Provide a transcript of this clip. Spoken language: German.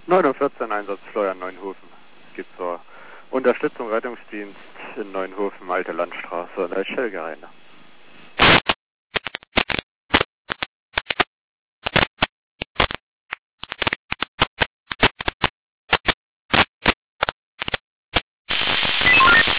9:14 Uhr Einsatz Florian Neuenhofen. Es geht zur Unterstützung Rettungsdienst in Neuenhofen, Alte Landstraße, an der Schelge rein.